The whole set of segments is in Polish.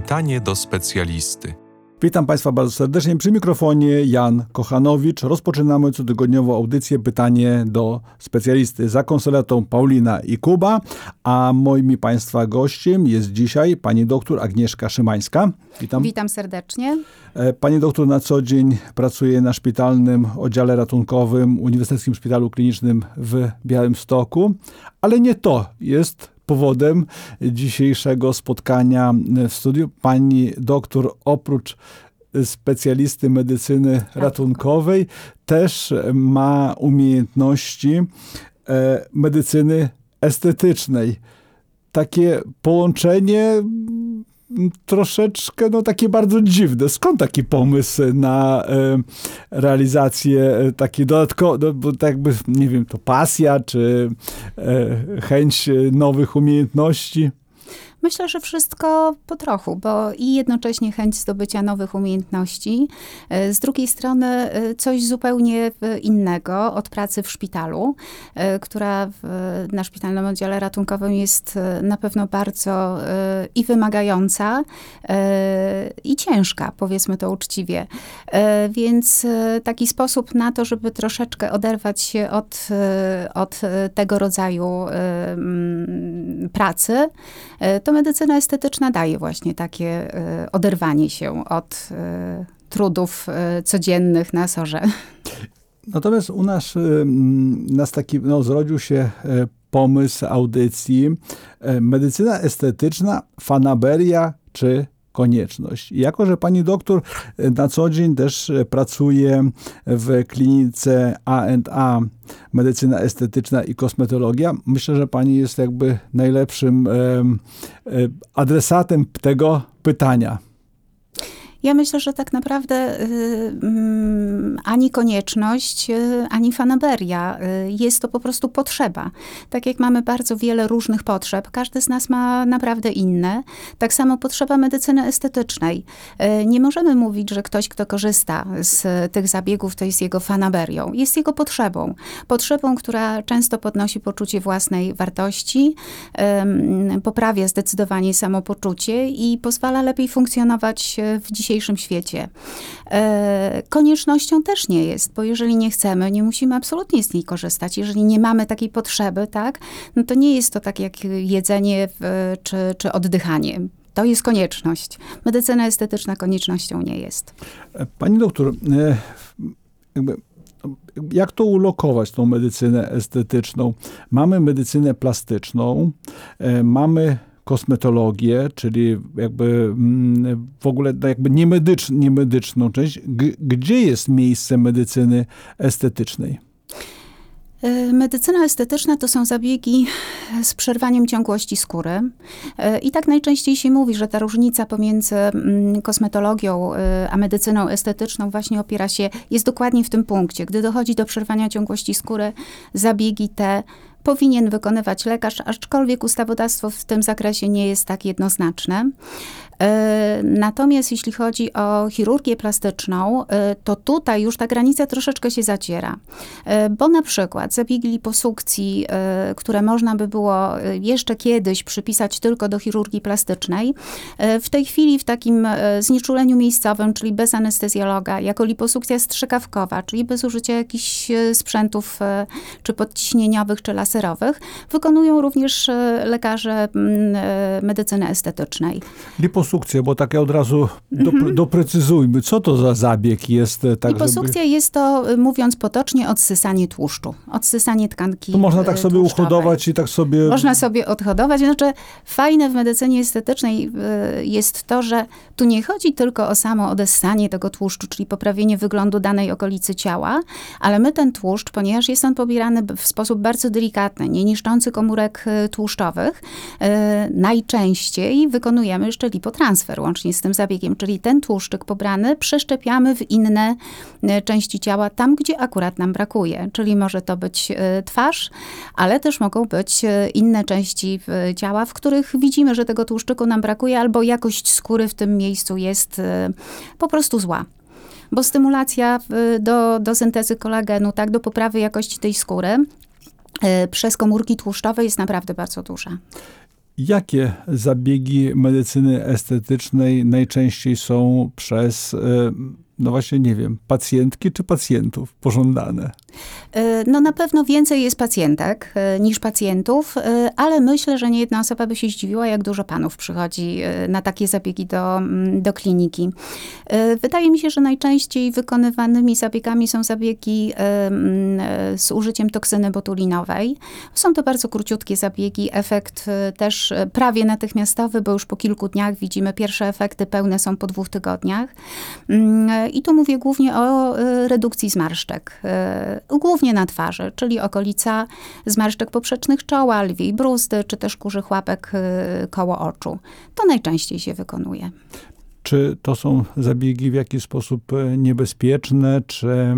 Pytanie do specjalisty. Witam Państwa bardzo serdecznie. Przy mikrofonie Jan Kochanowicz. Rozpoczynamy cotygodniową audycję Pytanie do specjalisty. Za konsoletą Paulina i Kuba, a moim Państwa gościem jest dzisiaj pani doktor Agnieszka Szymańska. Witam. Witam serdecznie. Pani doktor na co dzień pracuje na szpitalnym oddziale ratunkowym Uniwersyteckim Szpitalu Klinicznym w Białymstoku, ale nie to jest powodem dzisiejszego spotkania w studiu. Pani doktor oprócz specjalisty medycyny ratunkowej też ma umiejętności medycyny estetycznej. Takie połączenie troszeczkę, takie bardzo dziwne. Skąd taki pomysł na realizację takiej dodatkowej, bo tak jakby, nie wiem, to pasja, czy chęć nowych umiejętności? Myślę, że wszystko po trochu, bo i jednocześnie chęć zdobycia nowych umiejętności, z drugiej strony coś zupełnie innego od pracy w szpitalu, która na szpitalnym oddziale ratunkowym jest na pewno bardzo i wymagająca, i ciężka, powiedzmy to uczciwie. Więc taki sposób na to, żeby troszeczkę oderwać się od tego rodzaju pracy, to medycyna estetyczna daje właśnie takie oderwanie się od trudów codziennych na SOR-ze. Natomiast u nas taki, zrodził się pomysł audycji medycyna estetyczna, fanaberia czy konieczność. I jako że pani doktor na co dzień też pracuje w klinice A&A, medycyna estetyczna i kosmetologia, myślę, że pani jest jakby najlepszym adresatem tego pytania. Ja myślę, że tak naprawdę ani konieczność, ani fanaberia. Jest to po prostu potrzeba. Tak jak mamy bardzo wiele różnych potrzeb, każdy z nas ma naprawdę inne. Tak samo potrzeba medycyny estetycznej. Nie możemy mówić, że ktoś, kto korzysta z tych zabiegów, to jest jego fanaberią. Jest jego potrzebą. Potrzebą, która często podnosi poczucie własnej wartości, poprawia zdecydowanie samopoczucie i pozwala lepiej funkcjonować w dzisiejszym świecie. Koniecznością też nie jest, bo jeżeli nie chcemy, nie musimy absolutnie z niej korzystać. Jeżeli nie mamy takiej potrzeby, tak, no to nie jest to tak jak jedzenie czy oddychanie. To jest konieczność. Medycyna estetyczna koniecznością nie jest. Pani doktor, jak to ulokować, tą medycynę estetyczną? Mamy medycynę plastyczną, mamy kosmetologię, czyli jakby w ogóle jakby niemedyczną część. Gdzie jest miejsce medycyny estetycznej? Medycyna estetyczna to są zabiegi z przerwaniem ciągłości skóry. I tak najczęściej się mówi, że ta różnica pomiędzy kosmetologią a medycyną estetyczną właśnie jest dokładnie w tym punkcie. Gdy dochodzi do przerwania ciągłości skóry, zabiegi te powinien wykonywać lekarz, aczkolwiek ustawodawstwo w tym zakresie nie jest tak jednoznaczne. Natomiast jeśli chodzi o chirurgię plastyczną, to tutaj już ta granica troszeczkę się zaciera. Bo na przykład zabiegi liposukcji, które można by było jeszcze kiedyś przypisać tylko do chirurgii plastycznej, w tej chwili w takim znieczuleniu miejscowym, czyli bez anestezjologa, jako liposukcja strzykawkowa, czyli bez użycia jakichś sprzętów czy podciśnieniowych, czy laserowych, wykonują również lekarze medycyny estetycznej. Liposukcja, bo tak od razu doprecyzujmy, co to za zabieg jest? Tak, liposukcja jest to, mówiąc potocznie, odsysanie tłuszczu, odsysanie tkanki. To można tak sobie uhodować i tak sobie... Można sobie odhodować. Znaczy, fajne w medycynie estetycznej jest to, że tu nie chodzi tylko o samo odessanie tego tłuszczu, czyli poprawienie wyglądu danej okolicy ciała, ale my ten tłuszcz, ponieważ jest on pobierany w sposób bardzo delikatny, nie niszczący komórek tłuszczowych, najczęściej wykonujemy jeszcze lipotransfer łącznie z tym zabiegiem, czyli ten tłuszczyk pobrany przeszczepiamy w inne części ciała, tam gdzie akurat nam brakuje. Czyli może to być twarz, ale też mogą być inne części ciała, w których widzimy, że tego tłuszczyku nam brakuje, albo jakość skóry w tym miejscu jest po prostu zła. Bo stymulacja do syntezy kolagenu, tak, do poprawy jakości tej skóry przez komórki tłuszczowe jest naprawdę bardzo duża. Jakie zabiegi medycyny estetycznej najczęściej są przez, no właśnie nie wiem, pacjentki czy pacjentów pożądane? No na pewno więcej jest pacjentek niż pacjentów, ale myślę, że niejedna osoba by się zdziwiła, jak dużo panów przychodzi na takie zabiegi do kliniki. Wydaje mi się, że najczęściej wykonywanymi zabiegami są zabiegi z użyciem toksyny botulinowej. Są to bardzo króciutkie zabiegi, efekt też prawie natychmiastowy, bo już po kilku dniach widzimy pierwsze efekty, pełne są po 2 tygodniach. I tu mówię głównie o redukcji zmarszczek. Głównie na twarzy, czyli okolica zmarszczek poprzecznych czoła, lwiej bruzdy, czy też kurzych łapek koło oczu. To najczęściej się wykonuje. Czy to są zabiegi w jakiś sposób niebezpieczne, czy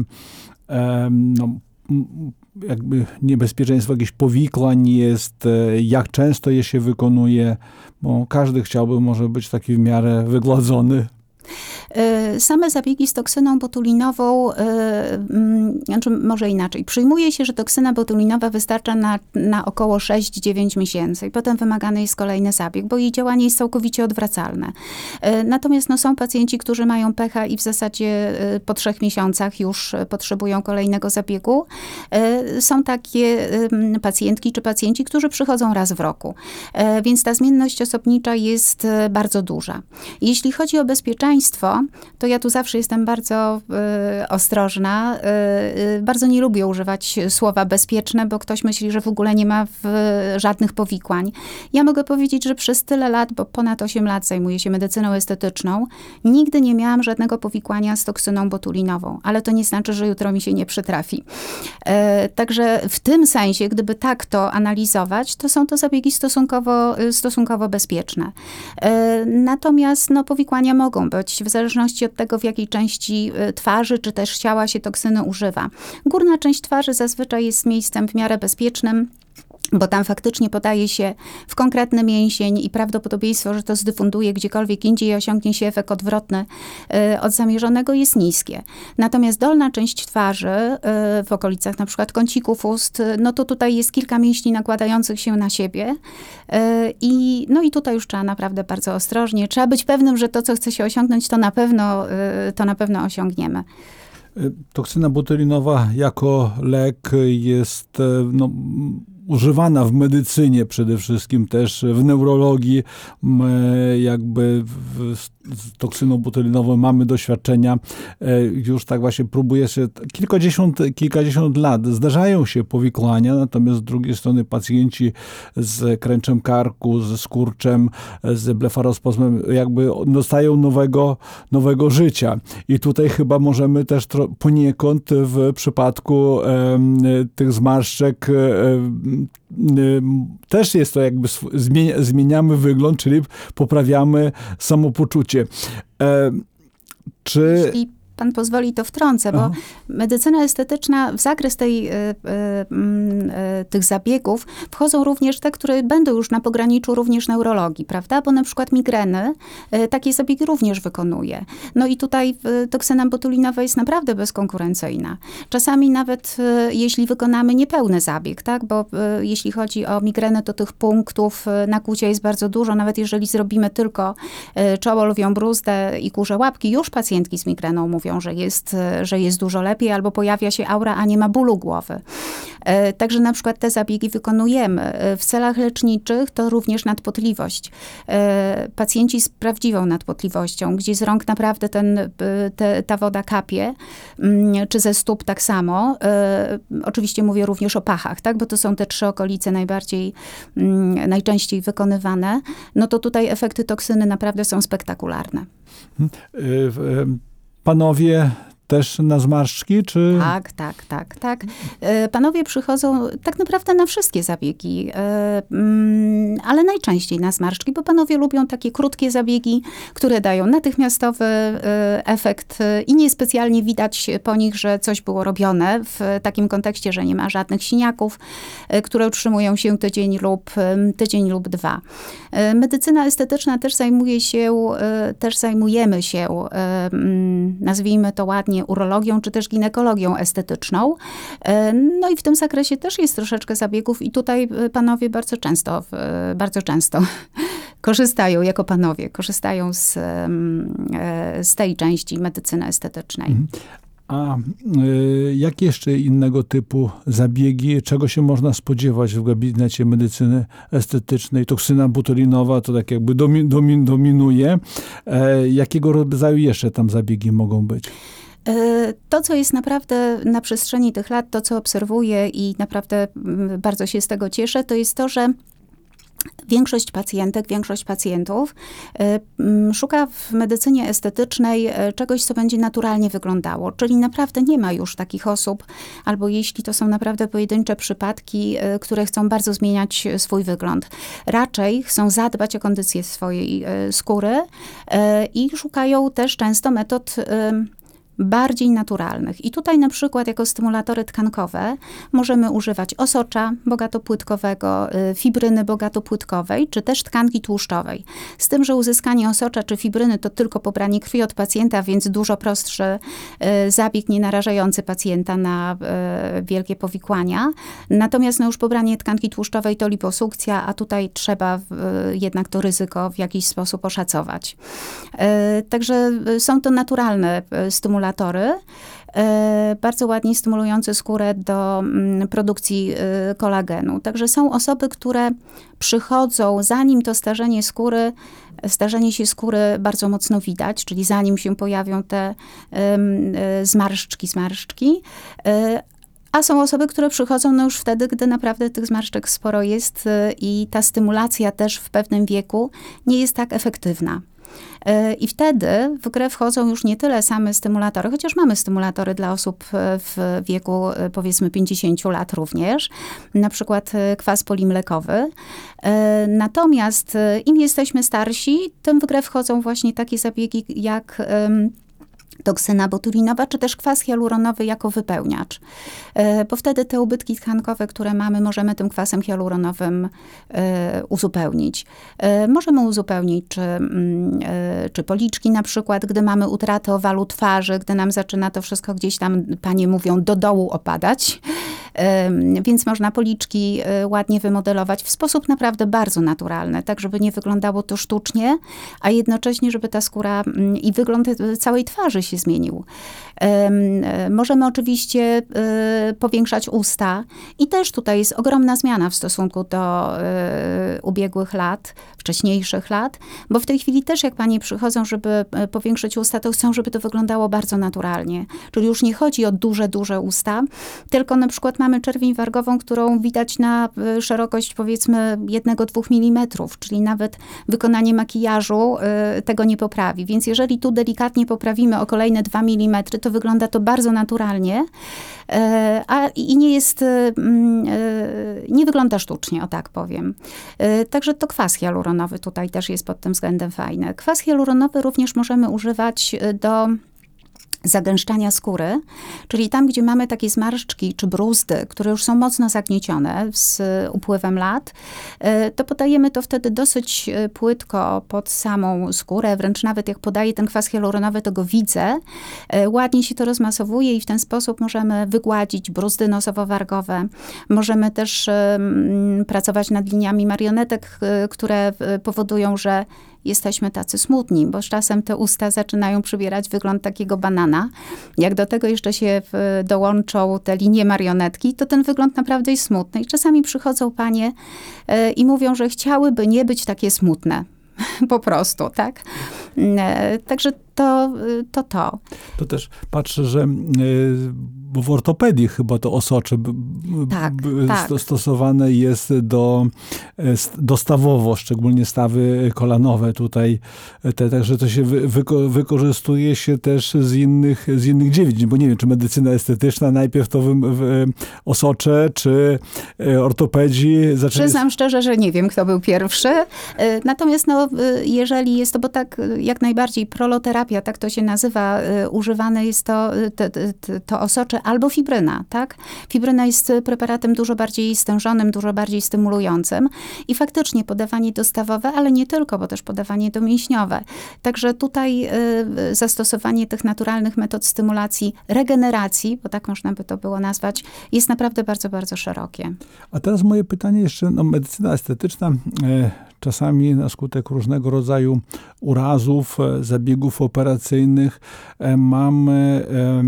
jakby niebezpieczeństwo jakichś powikłań jest, jak często je się wykonuje? Bo każdy chciałby może być taki w miarę wygładzony. Same zabiegi z toksyną botulinową, znaczy może inaczej. Przyjmuje się, że toksyna botulinowa wystarcza na około 6-9 miesięcy i potem wymagany jest kolejny zabieg, bo jej działanie jest całkowicie odwracalne. Natomiast są pacjenci, którzy mają pecha i w zasadzie po 3 miesiącach już potrzebują kolejnego zabiegu. Są takie pacjentki czy pacjenci, którzy przychodzą raz w roku. Więc ta zmienność osobnicza jest bardzo duża. Jeśli chodzi o bezpieczeństwo, to ja tu zawsze jestem bardzo ostrożna. Bardzo nie lubię używać słowa bezpieczne, bo ktoś myśli, że w ogóle nie ma żadnych powikłań. Ja mogę powiedzieć, że przez tyle lat, bo ponad 8 lat zajmuję się medycyną estetyczną, nigdy nie miałam żadnego powikłania z toksyną botulinową, ale to nie znaczy, że jutro mi się nie przytrafi. Także w tym sensie, gdyby tak to analizować, to są to zabiegi stosunkowo bezpieczne. Natomiast powikłania mogą być w zależności od tego, w jakiej części twarzy czy też ciała się toksyny używa. Górna część twarzy zazwyczaj jest miejscem w miarę bezpiecznym, bo tam faktycznie podaje się w konkretny mięsień i prawdopodobieństwo, że to zdyfunduje gdziekolwiek indziej i osiągnie się efekt odwrotny od zamierzonego, jest niskie. Natomiast dolna część twarzy, w okolicach na przykład kącików ust, to tutaj jest kilka mięśni nakładających się na siebie i tutaj już trzeba naprawdę bardzo ostrożnie. Trzeba być pewnym, że to, co chce się osiągnąć, to na pewno osiągniemy. Toksyna botulinowa jako lek jest używana w medycynie przede wszystkim, też w neurologii. Jakby z toksyną botulinową mamy doświadczenia. Już tak właśnie próbuje się kilkadziesiąt lat. Zdarzają się powikłania, natomiast z drugiej strony pacjenci z kręczem karku, ze skurczem, z blefarospazmem jakby dostają nowego życia. I tutaj chyba możemy też poniekąd w przypadku tych zmarszczek też jest to jakby zmieniamy wygląd, czyli poprawiamy samopoczucie. Jeśli pan pozwoli, to wtrącę, bo medycyna estetyczna, w zakres tych zabiegów wchodzą również te, które będą już na pograniczu również neurologii, prawda? Bo na przykład migreny takie zabiegi również wykonuje. I tutaj toksyna botulinowa jest naprawdę bezkonkurencyjna. Czasami nawet jeśli wykonamy niepełny zabieg, tak? Bo jeśli chodzi o migrenę, to tych punktów nakłucia jest bardzo dużo. Nawet jeżeli zrobimy tylko czoło, lwią bruzdę i kurze łapki, już pacjentki z migreną mówią, że jest dużo lepiej, albo pojawia się aura, a nie ma bólu głowy. Także na przykład te zabiegi wykonujemy. W celach leczniczych to również nadpotliwość. Pacjenci z prawdziwą nadpotliwością, gdzie z rąk naprawdę ta woda kapie, czy ze stóp tak samo. Oczywiście mówię również o pachach, tak? Bo to są te 3 okolice najczęściej wykonywane. To tutaj efekty toksyny naprawdę są spektakularne. Panowie też na zmarszczki, czy? Tak. Panowie przychodzą tak naprawdę na wszystkie zabiegi, ale najczęściej na zmarszczki, bo panowie lubią takie krótkie zabiegi, które dają natychmiastowy efekt i niespecjalnie widać po nich, że coś było robione w takim kontekście, że nie ma żadnych siniaków, które utrzymują się tydzień lub 2. Medycyna estetyczna też zajmujemy się, nazwijmy to ładnie, zwanie urologią, czy też ginekologią estetyczną. No i w tym zakresie też jest troszeczkę zabiegów i tutaj panowie bardzo często korzystają, jako panowie, korzystają z tej części medycyny estetycznej. A jakie jeszcze innego typu zabiegi, czego się można spodziewać w gabinecie medycyny estetycznej? Toksyna botulinowa to tak jakby dominuje. Jakiego rodzaju jeszcze tam zabiegi mogą być? To, co jest naprawdę na przestrzeni tych lat, to co obserwuję i naprawdę bardzo się z tego cieszę, to jest to, że większość pacjentek, większość pacjentów szuka w medycynie estetycznej czegoś, co będzie naturalnie wyglądało. Czyli naprawdę nie ma już takich osób, albo jeśli to są naprawdę pojedyncze przypadki, które chcą bardzo zmieniać swój wygląd. Raczej chcą zadbać o kondycję swojej skóry i szukają też często metod bardziej naturalnych. I tutaj na przykład jako stymulatory tkankowe możemy używać osocza bogatopłytkowego, fibryny bogatopłytkowej, czy też tkanki tłuszczowej. Z tym, że uzyskanie osocza czy fibryny to tylko pobranie krwi od pacjenta, więc dużo prostszy zabieg, nie narażający pacjenta na wielkie powikłania. Natomiast już pobranie tkanki tłuszczowej to liposukcja, a tutaj trzeba jednak to ryzyko w jakiś sposób oszacować. Także są to naturalne stymulatory, bardzo ładnie stymulujące skórę do produkcji kolagenu. Także są osoby, które przychodzą, zanim to starzenie się skóry bardzo mocno widać, czyli zanim się pojawią te zmarszczki. A są osoby, które przychodzą już wtedy, gdy naprawdę tych zmarszczek sporo jest i ta stymulacja też w pewnym wieku nie jest tak efektywna. I wtedy w grę wchodzą już nie tyle same stymulatory, chociaż mamy stymulatory dla osób w wieku powiedzmy 50 lat również, na przykład kwas polimlekowy. Natomiast im jesteśmy starsi, tym w grę wchodzą właśnie takie zabiegi jak toksyna botulinowa, czy też kwas hialuronowy jako wypełniacz. Bo wtedy te ubytki tkankowe, które mamy, możemy tym kwasem hialuronowym uzupełnić. Możemy uzupełnić czy policzki na przykład, gdy mamy utratę owalu twarzy, gdy nam zaczyna to wszystko gdzieś tam, panie mówią, do dołu opadać. Więc można policzki ładnie wymodelować w sposób naprawdę bardzo naturalny, tak żeby nie wyglądało to sztucznie, a jednocześnie, żeby ta skóra i wygląd całej twarzy się zmienił. Możemy oczywiście powiększać usta i też tutaj jest ogromna zmiana w stosunku do ubiegłych lat, wcześniejszych lat, bo w tej chwili też jak panie przychodzą, żeby powiększyć usta, to chcą, żeby to wyglądało bardzo naturalnie. Czyli już nie chodzi o duże usta, tylko na przykład mamy czerwień wargową, którą widać na szerokość powiedzmy 1-2 mm, czyli nawet wykonanie makijażu tego nie poprawi. Więc jeżeli tu delikatnie poprawimy o kolejne 2 mm, to wygląda to bardzo naturalnie, i nie wygląda sztucznie, o tak powiem. Także to kwas hialuronowy tutaj też jest pod tym względem fajny. Kwas hialuronowy również możemy używać do zagęszczania skóry, czyli tam, gdzie mamy takie zmarszczki czy bruzdy, które już są mocno zagniecione z upływem lat, to podajemy to wtedy dosyć płytko pod samą skórę, wręcz nawet jak podaję ten kwas hialuronowy, to go widzę. Ładnie się to rozmasowuje i w ten sposób możemy wygładzić bruzdy nosowo-wargowe. Możemy też pracować nad liniami marionetek, które powodują, że jesteśmy tacy smutni, bo z czasem te usta zaczynają przybierać wygląd takiego banana. Jak do tego jeszcze się dołączą te linie marionetki, to ten wygląd naprawdę jest smutny. I czasami przychodzą panie i mówią, że chciałyby nie być takie smutne. Po prostu, tak? Także to. To też patrzę, że bo w ortopedii chyba to osocze stosowane jest dostawowo, szczególnie stawy kolanowe tutaj. Także to się wykorzystuje się też z innych dziedzin, bo nie wiem, czy medycyna estetyczna najpierw to osocze, czy ortopedzi zaczęli... Przyznam szczerze, że nie wiem, kto był pierwszy. Natomiast jeżeli jest to, bo tak jak najbardziej proloterapia, tak to się nazywa, używane jest to osocze stężeniowe, albo fibryna, tak? Fibryna jest preparatem dużo bardziej stężonym, dużo bardziej stymulującym i faktycznie podawanie dostawowe, ale nie tylko, bo też podawanie domięśniowe. Także tutaj zastosowanie tych naturalnych metod stymulacji, regeneracji, bo tak można by to było nazwać, jest naprawdę bardzo, bardzo szerokie. A teraz moje pytanie jeszcze, medycyna estetyczna czasami na skutek różnego rodzaju urazów, zabiegów operacyjnych mamy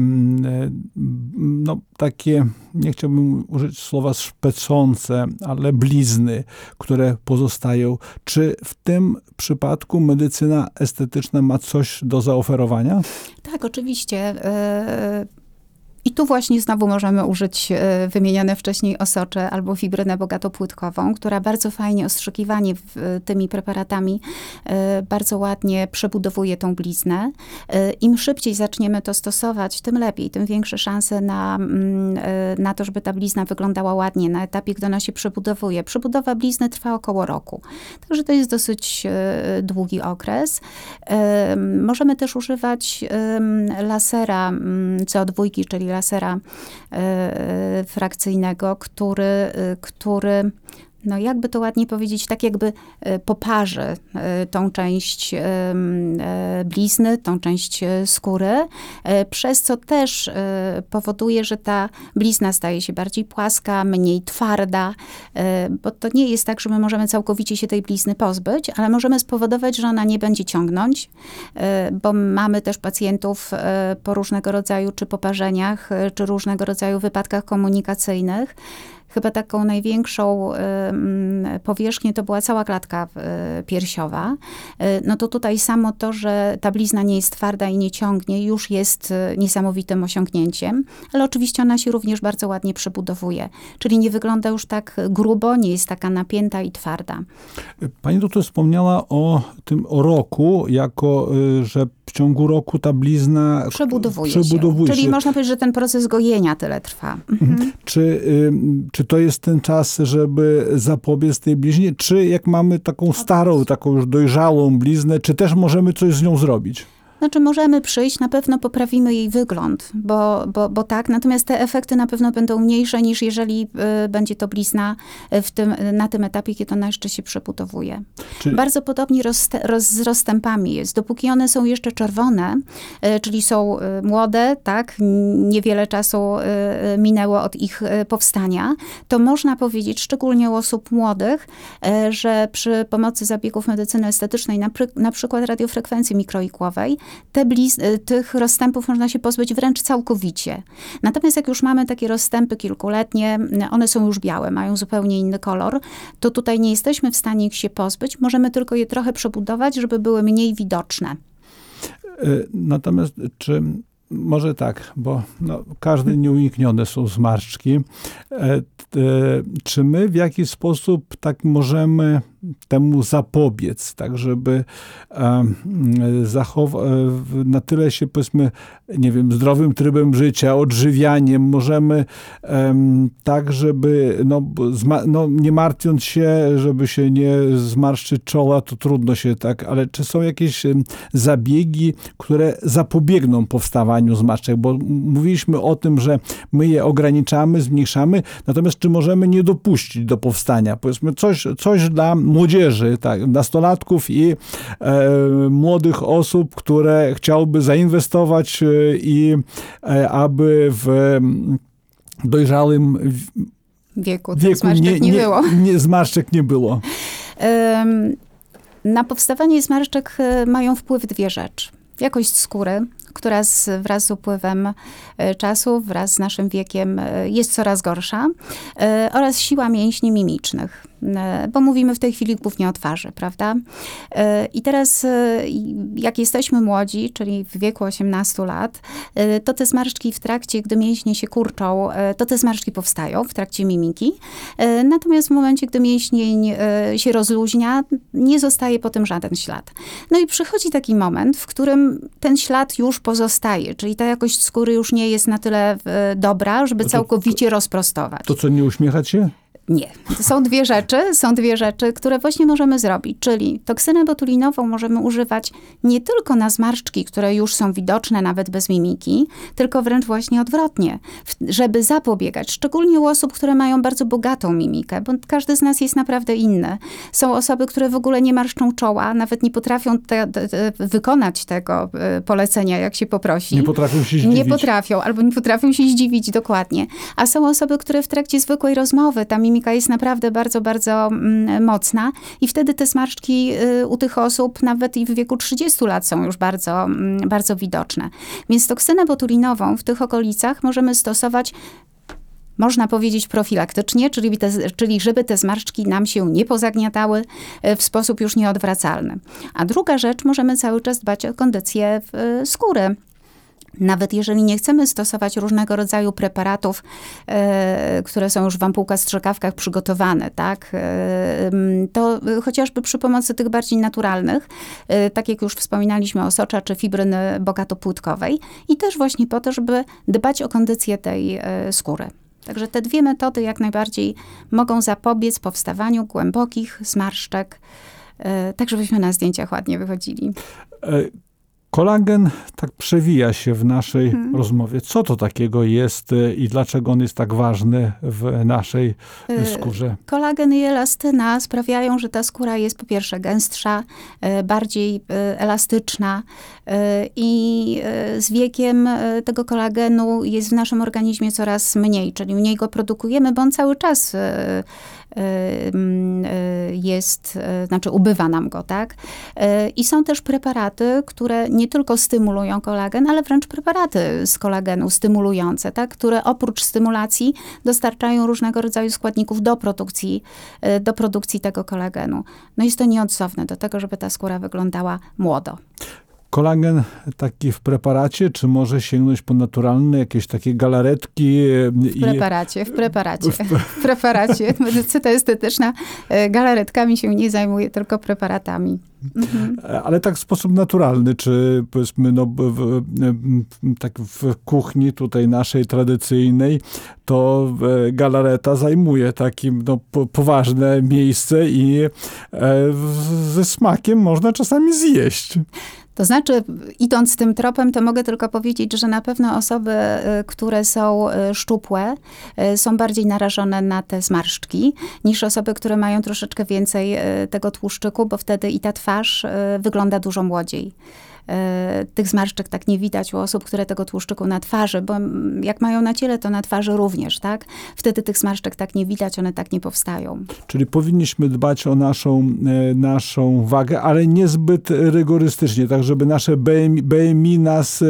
takie, nie chciałbym użyć słowa szpecące, ale blizny, które pozostają. Czy w tym przypadku medycyna estetyczna ma coś do zaoferowania? Tak, oczywiście. I tu właśnie znowu możemy użyć wymienione wcześniej osocze albo fibrynę bogatopłytkową, która bardzo fajnie ostrzykiwanie tymi preparatami bardzo ładnie przebudowuje tą bliznę. Im szybciej zaczniemy to stosować, tym lepiej, tym większe szanse na to, żeby ta blizna wyglądała ładnie na etapie, gdy ona się przebudowuje. Przebudowa blizny trwa około roku. Także to jest dosyć długi okres. Możemy też używać lasera CO2, czyli lasera frakcyjnego, który no jakby to ładnie powiedzieć, tak jakby poparzy tą część blizny, tą część skóry, przez co też powoduje, że ta blizna staje się bardziej płaska, mniej twarda, bo to nie jest tak, że my możemy całkowicie się tej blizny pozbyć, ale możemy spowodować, że ona nie będzie ciągnąć, bo mamy też pacjentów po różnego rodzaju czy poparzeniach, czy różnego rodzaju wypadkach komunikacyjnych. Chyba taką największą powierzchnię to była cała klatka piersiowa. No to tutaj samo to, że ta blizna nie jest twarda i nie ciągnie, już jest niesamowitym osiągnięciem, ale oczywiście ona się również bardzo ładnie przebudowuje. Czyli nie wygląda już tak grubo, nie jest taka napięta i twarda. Pani doktor wspomniała o roku, jako że w ciągu roku ta blizna przebudowuje się. Czyli można powiedzieć, że ten proces gojenia tyle trwa. Mhm. Czy to jest ten czas, żeby zapobiec tej bliźnie? Czy jak mamy taką starą, taką już dojrzałą bliznę, czy też możemy coś z nią zrobić? Znaczy możemy przyjść, na pewno poprawimy jej wygląd, bo tak, natomiast te efekty na pewno będą mniejsze niż jeżeli będzie to blizna na tym etapie, kiedy ona jeszcze się przebudowuje. Bardzo podobnie z rozstępami jest. Dopóki one są jeszcze czerwone, czyli są młode, tak, niewiele czasu minęło od ich powstania, to można powiedzieć, szczególnie u osób młodych, że przy pomocy zabiegów medycyny estetycznej, na przykład radiofrekwencji mikroigłowej, tych rozstępów można się pozbyć wręcz całkowicie. Natomiast jak już mamy takie rozstępy kilkuletnie, one są już białe, mają zupełnie inny kolor, to tutaj nie jesteśmy w stanie ich się pozbyć, możemy tylko je trochę przebudować, żeby były mniej widoczne. Natomiast może tak, bo każdy nieuniknione są zmarszczki. Czy my w jakiś sposób tak możemy temu zapobiec, tak żeby na tyle się, powiedzmy, nie wiem, zdrowym trybem życia, odżywianiem możemy tak, żeby nie martwiąc się, żeby się nie zmarszczyć czoła, to trudno się tak, ale czy są jakieś zabiegi, które zapobiegną powstawaniu zmarszczek? Bo mówiliśmy o tym, że my je ograniczamy, zmniejszamy, natomiast czy możemy nie dopuścić do powstania? Powiedzmy coś dla młodzieży, tak, nastolatków i młodych osób, które chciałyby zainwestować i aby w dojrzałym wieku zmarszczek nie było. Zmarszczek nie było. Na powstawanie zmarszczek mają wpływ dwie rzeczy. Jakość skóry, która wraz z upływem czasu, wraz z naszym wiekiem jest coraz gorsza, oraz siła mięśni mimicznych, bo mówimy w tej chwili głównie o twarzy, prawda? I teraz jak jesteśmy młodzi, czyli w wieku 18 lat, to te zmarszczki w trakcie, gdy mięśnie się kurczą, to te zmarszczki powstają w trakcie mimiki. Natomiast w momencie, gdy mięśnień się rozluźnia, nie zostaje po tym żaden ślad. No i przychodzi taki moment, w którym ten ślad już pozostaje, czyli ta jakość skóry już nie jest na tyle dobra, żeby całkowicie rozprostować. To co, nie uśmiechać się? Nie. To są dwie rzeczy, które właśnie możemy zrobić. Czyli toksynę botulinową możemy używać nie tylko na zmarszczki, które już są widoczne nawet bez mimiki, tylko wręcz właśnie odwrotnie, żeby zapobiegać. Szczególnie u osób, które mają bardzo bogatą mimikę, bo każdy z nas jest naprawdę inny. Są osoby, które w ogóle nie marszczą czoła, nawet nie potrafią wykonać tego polecenia, jak się poprosi. Nie potrafią się zdziwić. Albo nie potrafią się zdziwić, dokładnie. A są osoby, które w trakcie zwykłej rozmowy, ta mimika jest naprawdę bardzo, bardzo mocna i wtedy te zmarszczki u tych osób nawet i w wieku 30 lat są już bardzo, bardzo widoczne. Więc toksynę botulinową w tych okolicach możemy stosować, można powiedzieć, profilaktycznie, czyli żeby te zmarszczki nam się nie pozagniatały w sposób już nieodwracalny. A druga rzecz, możemy cały czas dbać o kondycję skóry. Nawet jeżeli nie chcemy stosować różnego rodzaju preparatów, które są już w ampułkach, strzykawkach przygotowane, tak, to chociażby przy pomocy tych bardziej naturalnych, tak jak już wspominaliśmy, osocza czy fibryny bogatopłutkowej i też właśnie po to, żeby dbać o kondycję tej skóry. Także te dwie metody jak najbardziej mogą zapobiec powstawaniu głębokich zmarszczek, tak żebyśmy na zdjęciach ładnie wychodzili. Kolagen tak przewija się w naszej rozmowie. Co to takiego jest i dlaczego on jest tak ważny w naszej skórze? Kolagen i elastyna sprawiają, że ta skóra jest po pierwsze gęstsza, bardziej elastyczna i z wiekiem tego kolagenu jest w naszym organizmie coraz mniej, czyli mniej go produkujemy, bo on cały czas ubywa nam go, tak? I są też preparaty, które nie tylko stymulują kolagen, ale wręcz preparaty z kolagenu stymulujące, tak? Które oprócz stymulacji dostarczają różnego rodzaju składników do produkcji tego kolagenu. No jest to nieodzowne do tego, żeby ta skóra wyglądała młodo. Kolagen taki w preparacie, czy może sięgnąć po naturalne, jakieś takie galaretki? W preparacie. Medycyna estetyczna galaretkami się nie zajmuje, tylko preparatami. Mhm. Ale tak w sposób naturalny, czy powiedzmy tak w kuchni tutaj naszej tradycyjnej, to galareta zajmuje takie poważne miejsce i ze smakiem można czasami zjeść. To znaczy, idąc tym tropem, to mogę tylko powiedzieć, że na pewno osoby, które są szczupłe, są bardziej narażone na te zmarszczki, niż osoby, które mają troszeczkę więcej tego tłuszczyku, bo wtedy i ta twarz wygląda dużo młodziej. Tych zmarszczek tak nie widać u osób, które tego tłuszczyku na twarzy, bo jak mają na ciele, to na twarzy również, tak? Wtedy tych zmarszczek tak nie widać, one tak nie powstają. Czyli powinniśmy dbać o naszą wagę, ale niezbyt rygorystycznie, tak żeby nasze BMI nas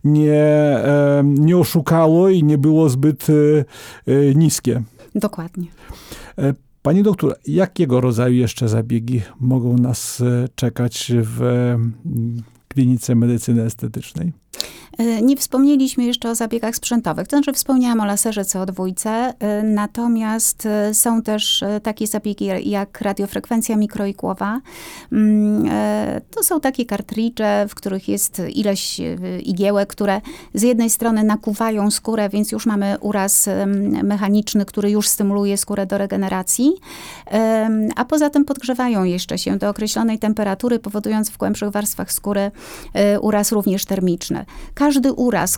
nie oszukało i nie było zbyt niskie. Dokładnie. Pani doktor, jakiego rodzaju jeszcze zabiegi mogą nas czekać w klinice medycyny estetycznej? Nie wspomnieliśmy jeszcze o zabiegach sprzętowych. To znaczy wspomniałam o laserze CO2, natomiast są też takie zabiegi jak radiofrekwencja mikroigłowa. To są takie kartridże, w których jest ileś igiełek, które z jednej strony nakuwają skórę, więc już mamy uraz mechaniczny, który już stymuluje skórę do regeneracji, a poza tym podgrzewają jeszcze się do określonej temperatury, powodując w głębszych warstwach skóry uraz również termiczny. Każdy uraz,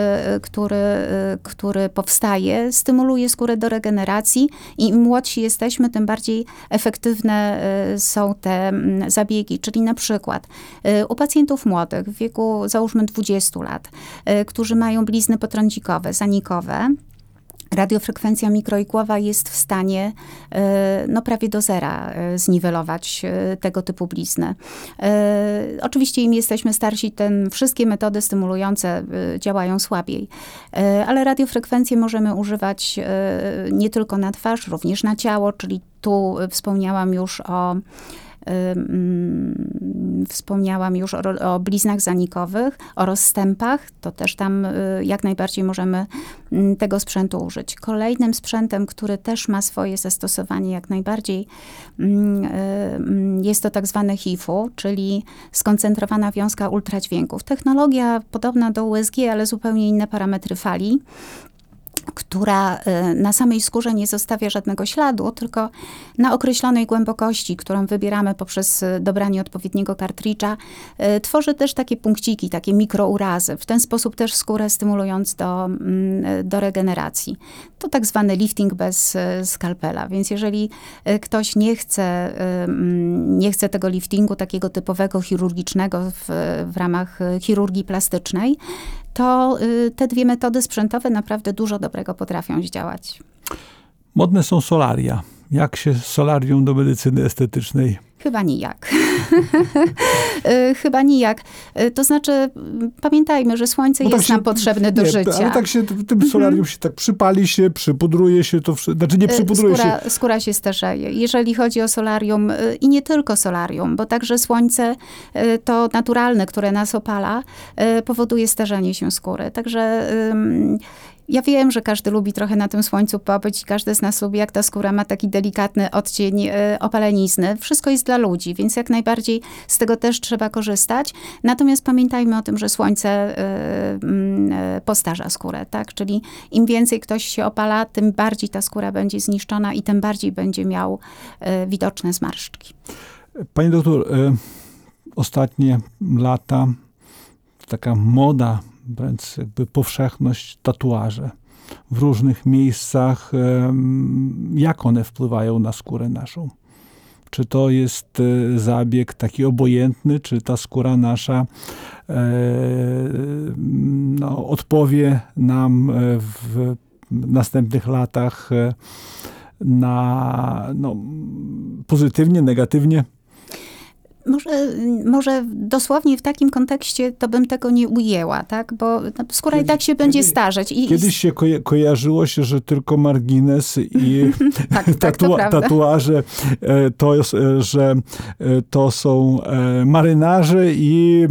który powstaje, stymuluje skórę do regeneracji i im młodsi jesteśmy, tym bardziej efektywne są te zabiegi. Czyli na przykład u pacjentów młodych w wieku załóżmy 20 lat, którzy mają blizny potrądzikowe, zanikowe, radiofrekwencja mikroigłowa jest w stanie prawie do zera zniwelować tego typu blizny. Oczywiście im jesteśmy starsi, wszystkie metody stymulujące działają słabiej. Ale radiofrekwencję możemy używać nie tylko na twarz, również na ciało, czyli tu wspomniałam już o bliznach zanikowych, o rozstępach, to też tam jak najbardziej możemy tego sprzętu użyć. Kolejnym sprzętem, który też ma swoje zastosowanie jak najbardziej, jest to tak zwane HIFU, czyli skoncentrowana wiązka ultradźwięków. Technologia podobna do USG, ale zupełnie inne parametry fali, która na samej skórze nie zostawia żadnego śladu, tylko na określonej głębokości, którą wybieramy poprzez dobranie odpowiedniego kartridża, tworzy też takie punkciki, takie mikrourazy. W ten sposób też skórę stymulując do regeneracji. To tak zwany lifting bez skalpela. Więc jeżeli ktoś nie chce tego liftingu takiego typowego chirurgicznego w ramach chirurgii plastycznej, to te dwie metody sprzętowe naprawdę dużo dobrego potrafią zdziałać. Modne są solaria. Jak się solarium do medycyny estetycznej? Chyba nijak. Chyba nijak. To znaczy, pamiętajmy, że słońce jest nam potrzebne do życia. Ale tak się, tym solarium się tak przypali się, przypudruje się, znaczy nie przypudruje się. Skóra się starzeje. Jeżeli chodzi o solarium i nie tylko solarium, bo także słońce to naturalne, które nas opala, powoduje starzenie się skóry. Także ja wiem, że każdy lubi trochę na tym słońcu pobyć i każdy z nas lubi, jak ta skóra ma taki delikatny odcień opalenizny. Wszystko jest dla ludzi, więc jak najbardziej z tego też trzeba korzystać. Natomiast pamiętajmy o tym, że słońce postarza skórę, tak? Czyli im więcej ktoś się opala, tym bardziej ta skóra będzie zniszczona i tym bardziej będzie miał widoczne zmarszczki. Pani doktor, ostatnie lata taka moda, wręcz jakby powszechność tatuaże w różnych miejscach. Jak one wpływają na skórę naszą? Czy to jest zabieg taki obojętny, czy ta skóra nasza odpowie nam w następnych latach pozytywnie, negatywnie? Może dosłownie w takim kontekście to bym tego nie ujęła, tak? Bo skóra i tak się będzie starzeć. Kiedyś się kojarzyło się, że tylko margines i tatuaże że to są marynarze i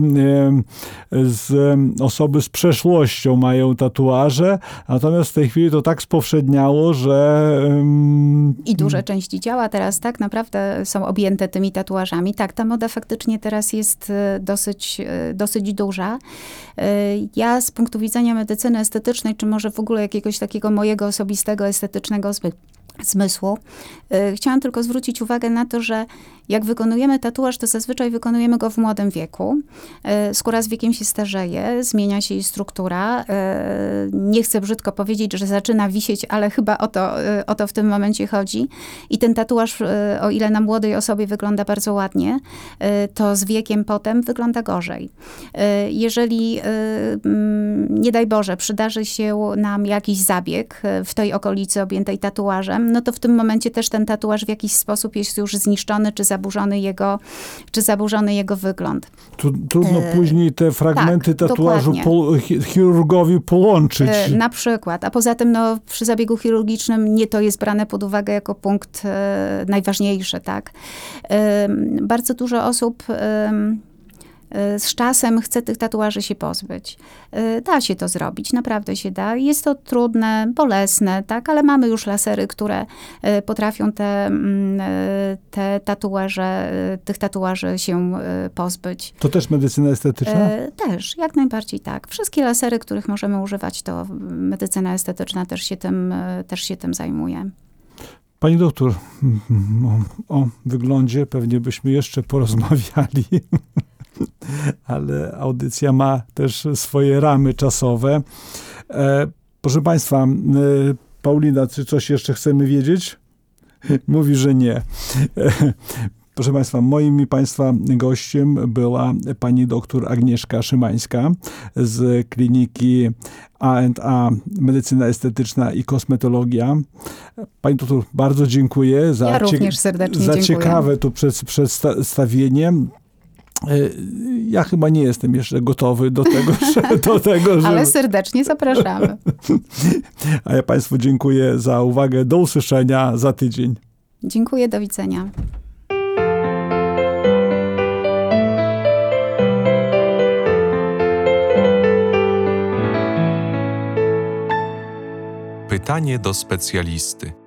osoby z przeszłością mają tatuaże, natomiast w tej chwili to tak spowszedniało, że... I duże części ciała teraz tak naprawdę są objęte tymi tatuażami. Tak, ta moda faktycznie teraz jest dosyć duża. Ja z punktu widzenia medycyny estetycznej, czy może w ogóle jakiegoś takiego mojego osobistego, estetycznego zmysłu, chciałam tylko zwrócić uwagę na to, że jak wykonujemy tatuaż, to zazwyczaj wykonujemy go w młodym wieku. Skóra z wiekiem się starzeje, zmienia się jej struktura. Nie chcę brzydko powiedzieć, że zaczyna wisieć, ale chyba o to w tym momencie chodzi. I ten tatuaż, o ile na młodej osobie wygląda bardzo ładnie, to z wiekiem potem wygląda gorzej. Jeżeli, nie daj Boże, przydarzy się nam jakiś zabieg w tej okolicy objętej tatuażem, no to w tym momencie też ten tatuaż w jakiś sposób jest już zniszczony, czy zaburzony jego wygląd. Trudno później te fragmenty tatuażu chirurgowi połączyć. Na przykład. A poza tym przy zabiegu chirurgicznym nie to jest brane pod uwagę jako punkt najważniejszy. Tak? Bardzo dużo osób z czasem chce tych tatuaży się pozbyć. Da się to zrobić, naprawdę się da. Jest to trudne, bolesne, tak, ale mamy już lasery, które potrafią tych tatuaży się pozbyć. To też medycyna estetyczna? Też, jak najbardziej tak. Wszystkie lasery, których możemy używać, to medycyna estetyczna też się tym zajmuje. Pani doktor, o wyglądzie pewnie byśmy jeszcze porozmawiali. Ale audycja ma też swoje ramy czasowe. Proszę Państwa, Paulina, czy coś jeszcze chcemy wiedzieć? Mówi, że nie. Proszę Państwa, moim i Państwa gościem była pani doktor Agnieszka Szymańska z kliniki A&A Medycyna Estetyczna i Kosmetologia. Pani doktor, bardzo dziękuję za, również serdecznie za dziękuję. ciekawe to przedstawienie. Ja chyba nie jestem jeszcze gotowy do tego, że... Ale serdecznie zapraszamy. A ja Państwu dziękuję za uwagę. Do usłyszenia za tydzień. Dziękuję, do widzenia. Pytanie do specjalisty.